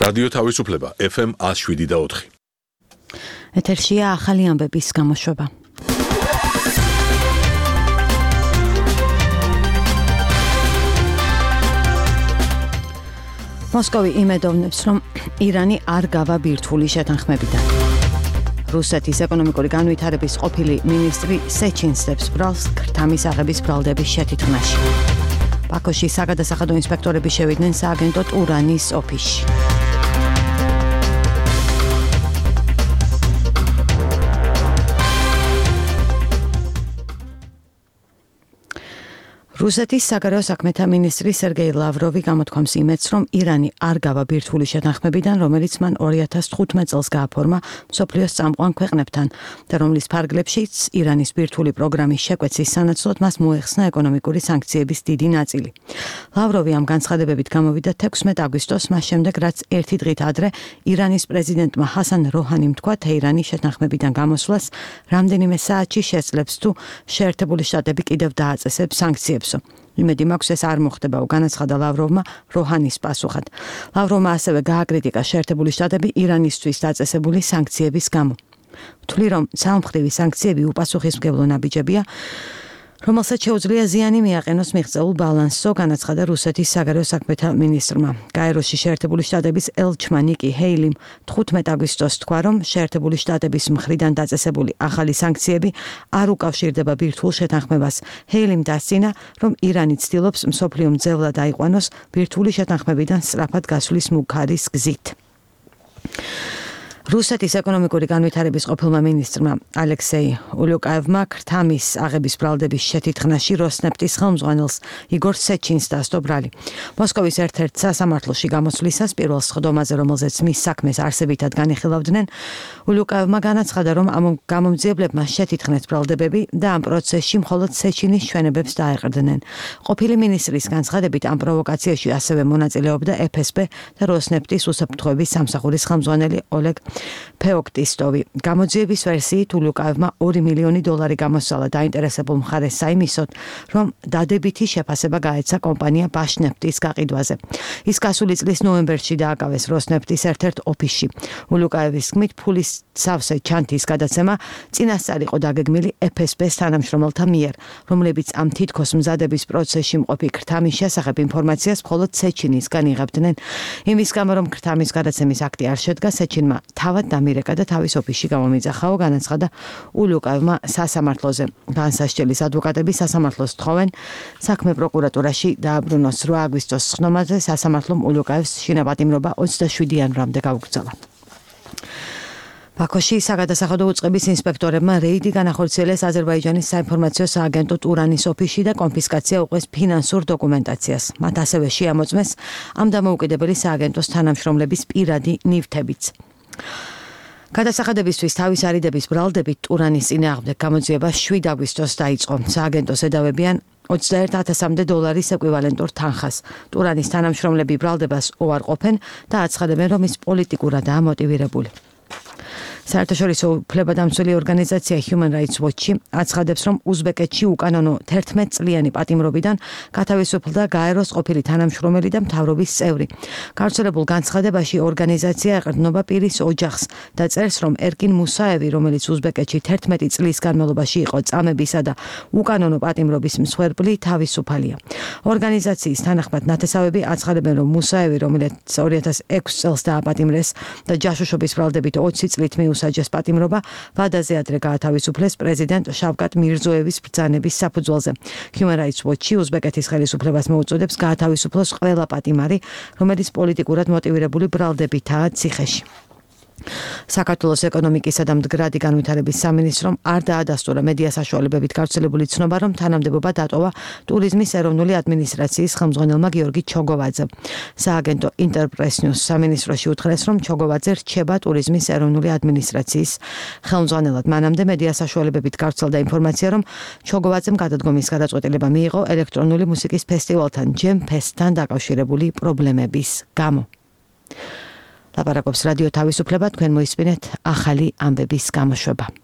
რადიო თავისუფლება FM 107.4. ეთერშია ახალი ამბების გამოშვება. მოსკოვი იმედოვნებს, რომ ირანი არ გავა ბირთვული შეთანხმებიდან. რუსეთის ეკონომიკური განვითარების ყოფილი მინისტრი სეჩინსდებს ბრალს ქრთამის აღების ბრალდების შეთითქმაში. ბაქოში საგადასახადო ინსპექტორები შევიდნენ სააგენტო ტურანის ოფისში. რუსეთის საგარეო საქმეთა მინისტრი სერგეი ლავროვი გამოთქვამს იმედს, რომ ირანი არ გავა ბირთვული შეთანხმებიდან, რომელიც მან 2015 წელს გააფორმა მსოფლიოს წამყვან ქვეყნებთან და რომლის ფარგლებშიც ირანის ბირთვული პროგრამის შეკვეცის სანაცვლოდ მას მოეხსნა ეკონომიკური სანქციების დიდი ნაწილი. ლავროვი ამ განცხადებებით გამოვიდა 16 აგვისტოს, მას შემდეგ, რაც ერთი დღით ადრე ირანის პრეზიდენტმა ჰასან როჰანიმ თქვა, თეირანის შეთანხმებიდან გამოსვლას რამდენიმე საათში შეძლებს თუ შეერთებული შტატები კიდევ დააწესებს სანქციებს. იმედი მაქვს ეს არ მოხდება, განაცხადა ლავროვმა როჰანის პასუხად. ლავროვმა ასევე გააკრიტიკა შეერთებული შტატები ირანისთვის დაწესებული სანქციების გამო. თვლი, რომ სამმხრივი სანქციები უპასუხისმგებლო ნაბიჯებია, რომელსაც შეუძლია ზიანი მიაყენოს მიღწეულ ბალანსო, განაცხადა რუსეთის საგარეო საქმეთა მინისტრმა. გაეროში შეერთებული შტატების ელჩმა ნიკი ჰეილიმ 15 აგვისტოს თქვა, რომ შეერთებული შტატების მხრიდან დაწესებული ახალი სანქციები არ უკავშირდება ბირთვულ შეთანხმებას. ჰეილიმ დასცინა, რომ ირანი ცდილობს მსოფლიო მძევლად აიყვანოს ბირთვული შეთანხმებიდან სწრაფად გასვლის მუქარის გზით. რუსეთის ეკონომიკური განვითარების ყოფილმა მინისტრმა ალექსეი ულიუკაევმა ქრთამის აღების ბრალდების შეთითქმაში როსნეფტის ხელმძღვანელს იგორ სეჩინს დასდო ბრალი. მოსკოვის ერთ-ერთ სასამართლოში გამოსვლისას პირველ სხდომაზე, რომელზეც მის საქმეს არსებითად განიხილავდნენ, ულიუკაევმა განაცხადა, რომ ამ გამომძიებლებმა შეთითქმეს ბრალდებები და ამ პროცესში მხოლოდ სეჩინის ჩვენებებს დაეყრდნენ. ყოფილი მინისტრის განცხადებით ამ პროვოკაციაში ასევე მონაწილეობდა FSB და როსნეფტის უსაფრთხოების სამსახურის ხელმძღვანელი ოლეგ ფეოქტისტოვი. გამოძიების ვერსიით ულიუკაევმა $2 მილიონი გამოსცალა დაინტერესებულ მხარეს საიმისოდ, რომ დადებითი შეფასება გაეცა კომპანია ბაშნეფტის გაყიდვაზე. ის გასული წლის ნოემბერში დააკავეს როსნეფტის ერთ-ერთ ოფისში. ულიუკაევის თქმით, ფულის სავსე ჩანთის გადაცემა წინასწარ იყო დაგეგმილი FSB-ს თანამშრომელთა მიერ, რომლებიც ამ თითქოს მზადების პროცესში მყოფი ქრთამის შესახებ ინფორმაციას მხოლოდ სეჩინისგან იღებდნენ. იმის გამო, რომ ქრთამის გადაცემის აქტი არ შედგა, სეჩინმა თავად დამირეკა და თავის ოფისში გამომიძახაო, განაცხადა ულიუკაევმა სასამართლოზე. განსასჯელის ადვოკატები სასამართლოს თხოვენ საქმე პროკურატურაში დააბრუნოს. 8 აგვისტოს სხდომაზე სასამართლომ ულიუკაევს შინაპატიმრობა 27 იანვრამდე გაუგრძელა. ბაქოში საგადასახადო უწყების ინსპექტორებმა რეიდი განახორციელეს აზერბაიჯანის საინფორმაციო სააგენტო ტურანის ოფისში და კონფისკაცია უყეს ფინანსურ დოკუმენტაციას. მათ ასევე შეამოწმეს ამ დამოუკიდებელი სააგენტოს თანამშრომლების პირადი ნივთებიც. გადასახადებისთვის თავის არიდების ბრალდებით ტურანის წინააღმდეგ გამოძიება 7 აგვისტოს დაიწყო. სააგენტოს ედავებიან $21,000 ეკვივალენტურ თანხას. ტურანის თანამშრომლები ბრალდებას უარყოფენ და აცხადებენ, რომ ის პოლიტიკურადაა მოტივირებული. საერთაშორისო უფლებადამცველი ორგანიზაცია Human Rights Watch აცხადებს, რომ უზბეკეთში უკანონო 11 წლიანი პატიმრობიდან გათავისუფლდა გაეროს ყოფილი თანამშრომელი და მთავრობის წევრი. გავრცელებულ განცხადებაში ორგანიზაცია ეყრდნობა პირის ოჯახს და წერს, რომ ერკინ მუსაევი, რომელიც უზბეკეთში 11 წლის განმავლობაში იყო წამებისა და უკანონო პატიმრობის მსხვერპლი, თავისუფალია. ორგანიზაციის თანახმად ნათესავები აცხადებენ, რომ მუსაევი, რომელიც 2006 წელს დააპატიმრეს და ჯაშუშობის ბრალდებით 20 წლით მიუსაჯეს პატიმრობა, ვადაზე ადრე გაათავისუფლეს პრეზიდენტ შავკატ მირზოევის ბრძანების საფუძველზე. Human Rights Watch უზბეკეთის ხელისუფლებას მოუწოდებს გაათავისუფლოს ყველა პატიმარი, რომელიც პოლიტიკურად მოტივირებული ბრალდებითაა ციხეში. საქართველოს ეკონომიკისა და მდგრადი განვითარების სამინისტრომ არ დაადასტურა მედია საშუალებებით გავრცელებული ცნობა, რომ თანამდებობა დატოვა ტურიზმის ეროვნული ადმინისტრაციის ხელმძღვანელმა გიორგი ჩოგოვაძემ. სააგენტო ინტერპრეს ნიუს სამინისტროში უთხრეს, რომ ჩოგოვაძე რჩება ტურიზმის ეროვნული ადმინისტრაციის ხელმძღვანელად. მანამდე მედია საშუალებებით გავრცელდა ინფორმაცია, რომ ჩოგოვაძემ გადადგომის გადაწყვეტილება მიიღო ელექტრონული მუსიკის ფესტივალთან ჯემ ფესტთან დაკავშირებული პრობლემების გამო. ლაპარაკობს რადიო თავისუფლება, თქვენ მოისმინეთ ახალი ამბების გამოშვება.